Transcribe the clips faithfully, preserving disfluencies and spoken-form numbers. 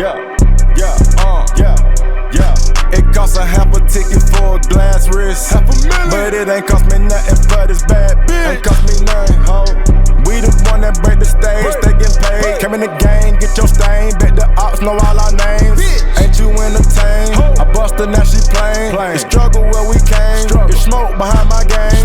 yeah, yeah, uh, yeah, yeah. It costs a half a ticket for a glass wrist, half a million, but it ain't cost me nothing for this bad bitch. Ain't cost me nothing, ho. We the one that break the stage, they get paid. Came in the game, get your stain. Bet the ops know all our names. Bitch. Ain't you entertained? I bust her, now she plain. The struggle where we came. Get smoke behind my game.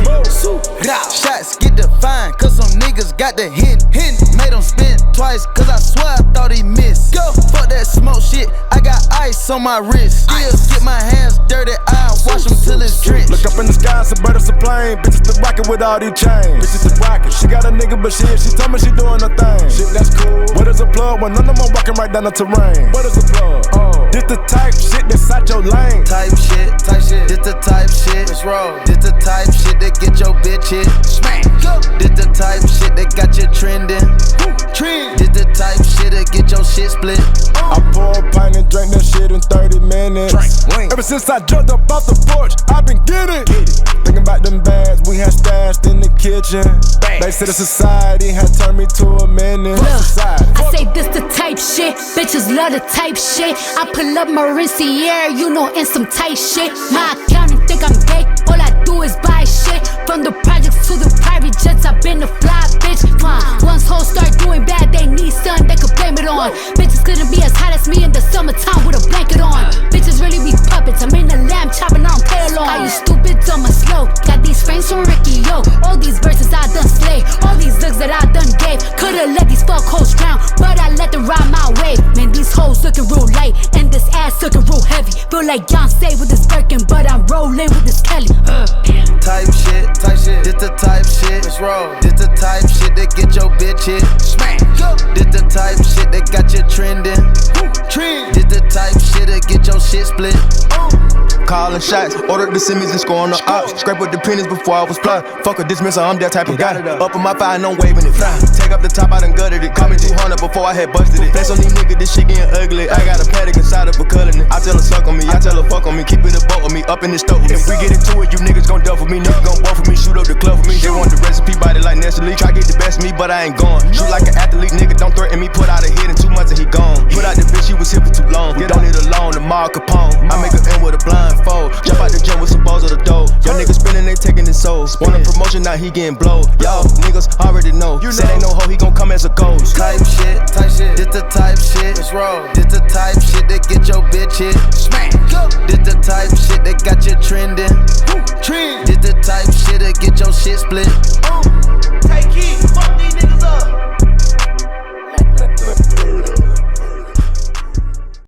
Shots get defined, cause some niggas got the hint. hint. Made him spin twice, cause I swear I thought he missed. Go. Fuck that smoke shit, I got ice on my wrist. Still get my hands dirty, I wash them till it's drenched. Look up in the sky, it's a bird, it's a plane. Bitches the rocket with all these chains. Bitches the rocket. She got a nigga, but shit, she told me she doing her thing. Shit, that's cool. What is a plug when none of them walking right down the terrain? What is a plug? Oh, this the type shit that's out your lane. Type shit, type shit. This the type shit. Let's roll. This the type shit that get your bitch hit. Smack. Go. This the type shit that got you trending. Trend. This the type shit that get your shit split. I pour a pint and drink that shit in thirty minutes. Drink. Ever since I jumped up off the porch, I been getting it. Thinking about them bags we had stashed in the kitchen. Bang. They said the society had turned me to a menace. Look, I say this the type shit. Bitches love the type shit. I pull up Maurinciere, you know, in some tight shit. My accountant think I'm gay. All I do is buy shit. From the projects to the private jets, I've been a fly bitch. Uh, once hoes start doing bad, they need something they could blame it on. Bitches couldn't be as hot as me in the summertime with a blanket on. Bitches really be puppets. I'm in the lamb chopping on play along. Are you stupid, dumb or slow? Got these frames from Ricky, yo. All these verses I done slay. All these looks that I done gave. Could've let these fuck hoes drown, but I let them ride my way. Man, these hoes looking real light, and this ass looking real heavy. Feel like Beyonce with this Birkin, but I'm rolling with this Kelly. Uh. Type shit, type shit. This the type shit. Let's roll. This the type shit that get your bitch hit. Smack. Go. This the type shit that got you trending. Trend. This the type shit that get your shit split. Oh. Calling shots, ordered the Simmons and scoring the ops. Scrape with the pennies before I was fly. Fuck a dismissal, I'm that type of guy. Up in my fire, no waving it. Fly. Take up the top, I done gutted it. Call me two hundred before I had busted it. Flex on these niggas, this shit getting ugly. I got a paddock inside of a cullin' it. I tell her suck on me, I tell her fuck on me. Keep it a boat with me, up in the stove. If we get into it, you niggas gon' duff with me. Niggas gon' buff with me, shoot up the club for me. They want the recipe, body like Nestle. Try get the best of me, but I ain't going. Shoot like an athlete, nigga, don't threaten me. Put out a hit in two months and he gone. Put out the bitch, she was here for too long. We don't need a loan, the Mar Capone. I make her end with a blindfold. Jump out the gym with some balls of the dough. Y'all niggas spinning, they taking his soul. Want a promotion, now he getting blowed. Y'all niggas already know. You said ain't no hoe, he gon' come as a ghost. Type shit, type shit. This the type shit. Let's roll. This the type shit that get your bitch hit. Smack. Go. This the type shit that got you trending. Trend. This the type shit that get your shit split.